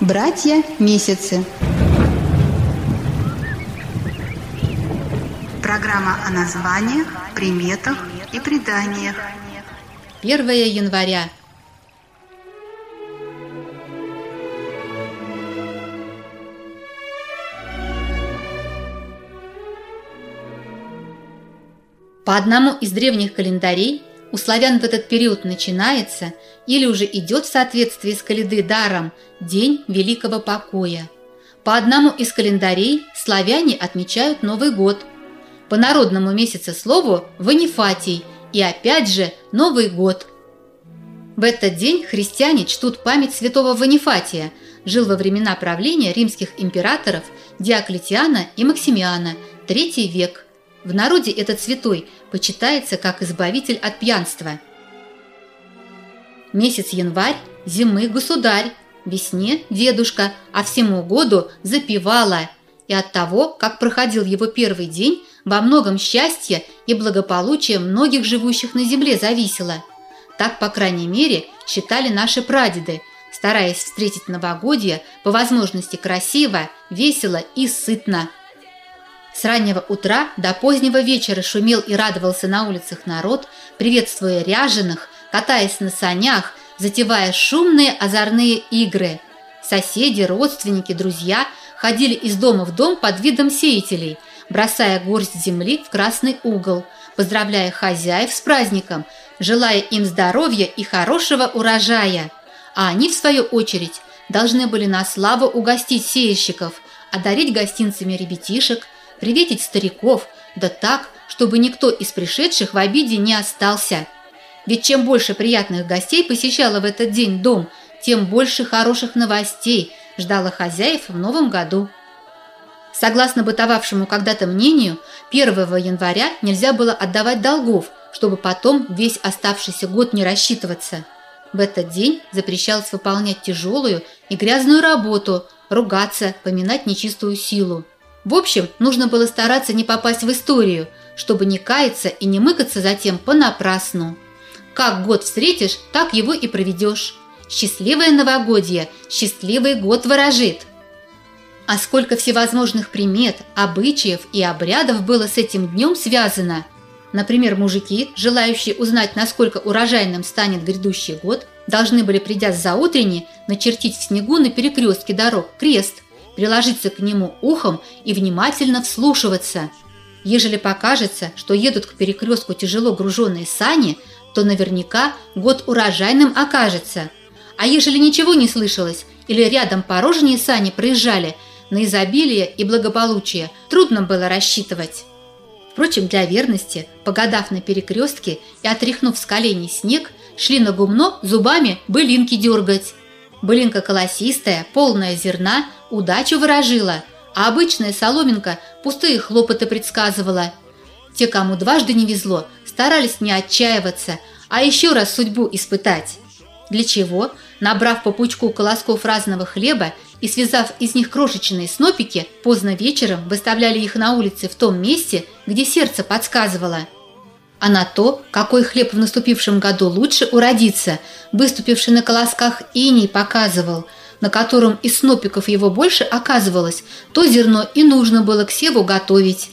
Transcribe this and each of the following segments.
Братья-месяцы. Программа о названиях, приметах и преданиях. 1 января. По одному из древних календарей у славян в этот период начинается или уже идет в соответствии с календарем День Великого Покоя. По одному из календарей славяне отмечают Новый год. По народному месяцеслову Ванифатий и опять же Новый год. В этот день христиане чтут память святого Ванифатия, жил во времена правления римских императоров Диоклетиана и Максимиана, III век. В народе этот святой почитается как избавитель от пьянства. Месяц январь – зимы государь, весне – дедушка, а всему году – запевала. И от того, как проходил его первый день, во многом счастье и благополучие многих живущих на земле зависело. Так, по крайней мере, считали наши прадеды, стараясь встретить новогодие по возможности красиво, весело и сытно. С раннего утра до позднего вечера шумел и радовался на улицах народ, приветствуя ряженых, катаясь на санях, затевая шумные озорные игры. Соседи, родственники, друзья ходили из дома в дом под видом сеятелей, бросая горсть земли в красный угол, поздравляя хозяев с праздником, желая им здоровья и хорошего урожая. А они, в свою очередь, должны были на славу угостить сеяльщиков, одарить гостинцами ребятишек, приветить стариков, да так, чтобы никто из пришедших в обиде не остался. Ведь чем больше приятных гостей посещало в этот день дом, тем больше хороших новостей ждало хозяев в новом году. Согласно бытовавшему когда-то мнению, 1 января нельзя было отдавать долгов, чтобы потом весь оставшийся год не рассчитываться. В этот день запрещалось выполнять тяжелую и грязную работу, ругаться, поминать нечистую силу. В общем, нужно было стараться не попасть в историю, чтобы не каяться и не мыкаться затем понапрасну. Как год встретишь, так его и проведешь. Счастливое новогодье, счастливый год ворожит. А сколько всевозможных примет, обычаев и обрядов было с этим днем связано. Например, мужики, желающие узнать, насколько урожайным станет грядущий год, должны были, придя с заутренни, начертить в снегу на перекрестке дорог крест, приложиться к нему ухом и внимательно вслушиваться. Ежели покажется, что едут к перекрестку тяжело груженные сани, то наверняка год урожайным окажется. А ежели ничего не слышалось или рядом порожние сани проезжали, на изобилие и благополучие трудно было рассчитывать. Впрочем, для верности, погадав на перекрестке и отряхнув с коленей снег, шли на гумно зубами былинки дергать. Былинка колосистая, полная зерна, удачу ворожила, а обычная соломинка пустые хлопоты предсказывала. Те, кому дважды не везло, старались не отчаиваться, а еще раз судьбу испытать. Для чего, набрав по пучку колосков разного хлеба и связав из них крошечные снопики, поздно вечером выставляли их на улице в том месте, где сердце подсказывало. А на то, какой хлеб в наступившем году лучше уродится, выступивший на колосках иней показывал, на котором из снопиков его больше оказывалось, то зерно и нужно было к севу готовить.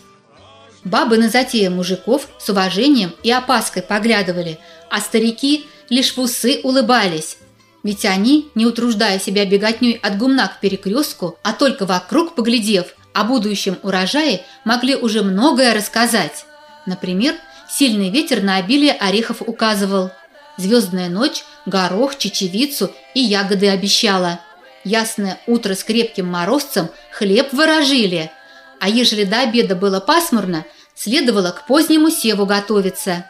Бабы на затеи мужиков с уважением и опаской поглядывали, а старики лишь в усы улыбались. Ведь они, не утруждая себя беготней от гумна к перекрестку, а только вокруг поглядев, о будущем урожае могли уже многое рассказать. Например, сильный ветер на обилие орехов указывал. Звездная ночь горох, чечевицу и ягоды обещала. Ясное утро с крепким морозцем хлеб ворожили. А ежели до обеда было пасмурно, следовало к позднему севу готовиться.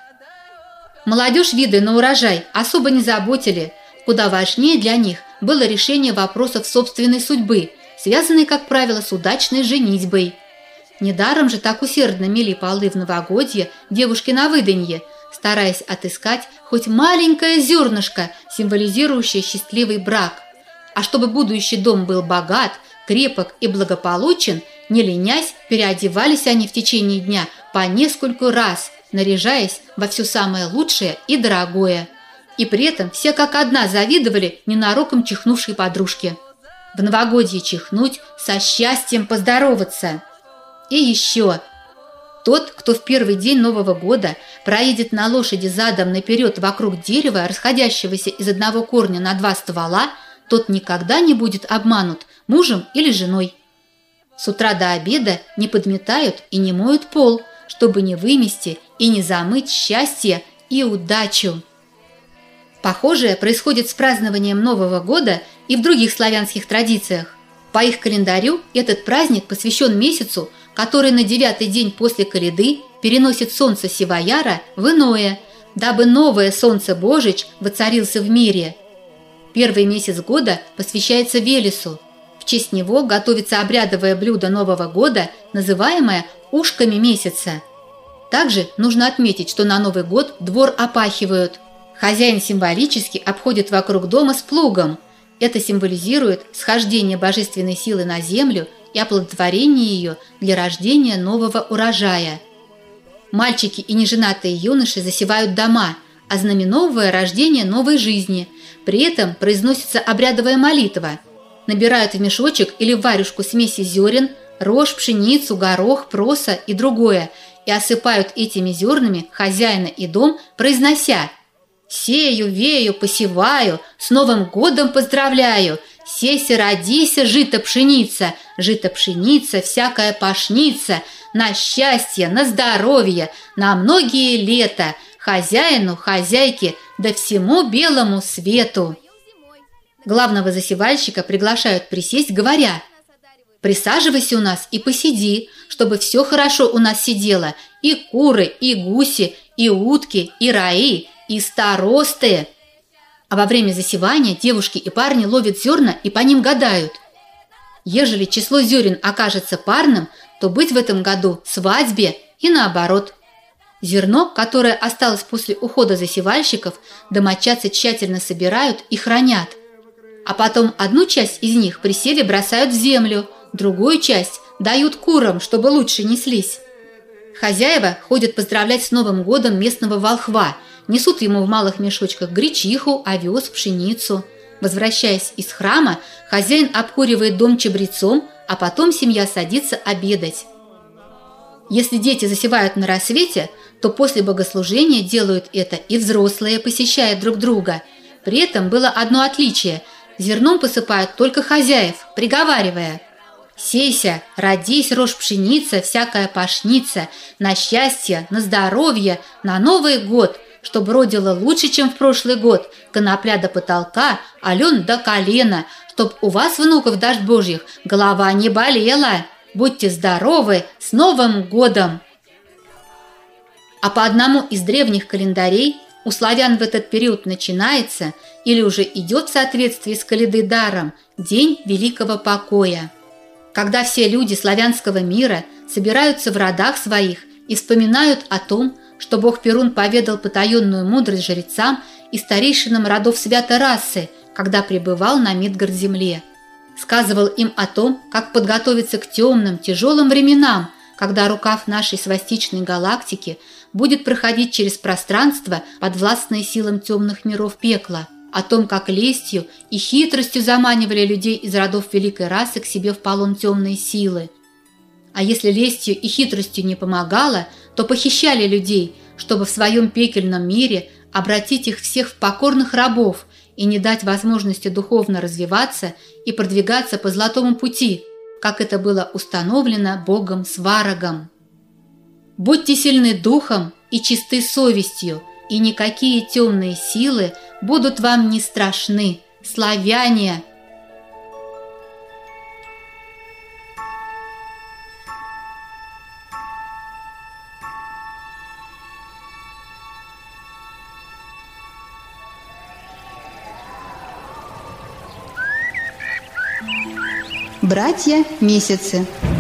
Молодежь виды на урожай особо не заботили. Куда важнее для них было решение вопросов собственной судьбы, связанной, как правило, с удачной женитьбой. Недаром же так усердно мели полы в новогодье девушки на выданье, стараясь отыскать хоть маленькое зернышко, символизирующее счастливый брак. А чтобы будущий дом был богат, крепок и благополучен, не ленясь, переодевались они в течение дня по нескольку раз, наряжаясь во все самое лучшее и дорогое. И при этом все как одна завидовали ненароком чихнувшей подружке. в новогодье чихнуть, со счастьем поздороваться. И еще. Тот, кто в первый день Нового года проедет на лошади задом наперед вокруг дерева, расходящегося из одного корня на 2 ствола, тот никогда не будет обманут мужем или женой. С утра до обеда не подметают и не моют пол, чтобы не вымести и не замыть счастье и удачу. Похожее происходит с празднованием Нового года и в других славянских традициях. По их календарю этот праздник посвящен месяцу, который на 9-й день после коляды переносит солнце Сивояра в иное, дабы новое солнце Божич воцарился в мире. Первый месяц года посвящается Велесу. В честь него готовится обрядовое блюдо Нового года, называемое ушками месяца. Также нужно отметить, что на Новый год двор опахивают. Хозяин символически обходит вокруг дома с плугом. Это символизирует схождение божественной силы на землю и оплодотворение ее для рождения нового урожая. Мальчики и неженатые юноши засевают дома, ознаменовывая рождение новой жизни. При этом произносится обрядовая молитва. Набирают в мешочек или в варежку смеси зерен, рожь, пшеницу, горох, проса и другое, и осыпают этими зернами хозяина и дом, произнося: «Сею, вею, посеваю, с Новым годом поздравляю! Сейся, родися, жито пшеница, всякая пашница, на счастье, на здоровье, на многие лета, хозяину, хозяйке, да всему белому свету». Главного засевальщика приглашают присесть, говоря: «Присаживайся у нас и посиди, чтобы все хорошо у нас сидело, и куры, и гуси, и утки, и раи, и старосты». А во время засевания девушки и парни ловят зерна и по ним гадают. Ежели число зерен окажется парным, то быть в этом году свадьбе и наоборот. Зерно, которое осталось после ухода засевальщиков, домочадцы тщательно собирают и хранят. А потом одну часть из них при севе бросают в землю, другую часть дают курам, чтобы лучше неслись. Хозяева ходят поздравлять с Новым годом местного волхва, несут ему в малых мешочках гречиху, овес, пшеницу. Возвращаясь из храма, хозяин обкуривает дом чабрецом, а потом семья садится обедать. Если дети засевают на рассвете, то после богослужения делают это и взрослые, посещая друг друга. При этом было одно отличие – зерном посыпают только хозяев, приговаривая: «Сейся, родись, рожь пшеница, всякая пашница, на счастье, на здоровье, на Новый год, чтоб родила лучше, чем в прошлый год, конопля до потолка, ален до колена, чтоб у вас, внуков дождь Божьих, голова не болела. Будьте здоровы, с Новым годом!» А по одному из древних календарей у славян в этот период начинается или уже идет в соответствии с каледыдаром День Великого Покоя, когда все люди славянского мира собираются в родах своих и вспоминают о том, что бог Перун поведал потаенную мудрость жрецам и старейшинам родов Свято-Расы, когда пребывал на Мидгард-земле. Сказывал им о том, как подготовиться к темным, тяжелым временам, когда рукав нашей свастичной галактики будет проходить через пространство, подвластное силам темных миров пекла, о том, как лестью и хитростью заманивали людей из родов великой расы к себе в полон темной силы. А если лестью и хитростью не помогало, то похищали людей, чтобы в своем пекельном мире обратить их всех в покорных рабов и не дать возможности духовно развиваться и продвигаться по золотому пути, как это было установлено богом Сварогом. Будьте сильны духом и чисты совестью, и никакие темные силы будут вам не страшны, славяне! Братья месяцы.